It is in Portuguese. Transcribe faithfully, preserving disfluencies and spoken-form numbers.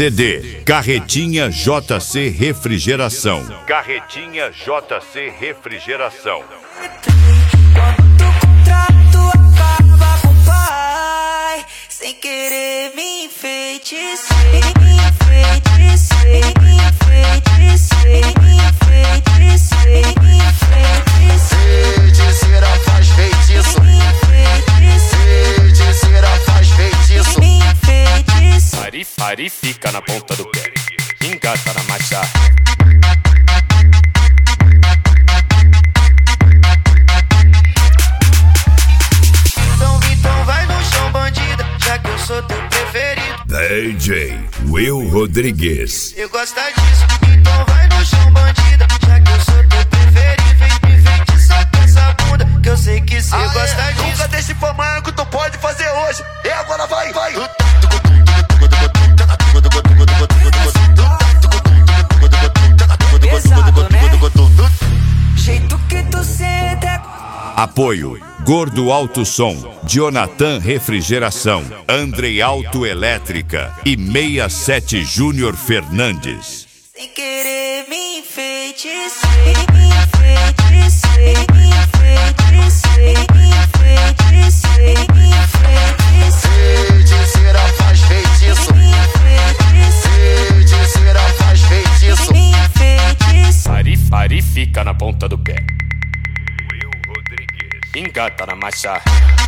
C D Carretinha J C Refrigeração. Carretinha J C Refrigeração. Quando o contrato acaba com o pai, sem querer me enfeitiçei, me enfeitiçei, me enfeitiçei, me enfeitiçei, me enfeitiçei. Feiticeira faz feitiço, feiticeira faz feitiço. Me enfeitiçei. Pari, pari, fica na ponta do pé, engata na marcha. Então, então vai no chão, bandida, já que eu sou teu preferido. D J Will Rodrigues. Eu gosto disso, então vai no chão, bandida, já que eu sou teu preferido. Vem me feitiçar com essa bunda, que eu sei que cê gosta disso. Nunca deixe pra amanhã que tu pode fazer hoje. E agora vai, vai. Pesado, né? Jeito que tu senta é... Apoio Gordo Alto Som, Jonathan Refrigeração, Andrei Auto Elétrica e sessenta e sete Júnior Fernandes. Sem querer me enfeitiçei, me enfeitiçei, me enfeitiçei, me enfeitiçei, me enfeitiçei. Feiticeira faz feitiço, Me enfeitiçei, feiticeira faz feitiço. me enfeitiçei. Pari, pari, fica na ponta do pé, engata na marcha.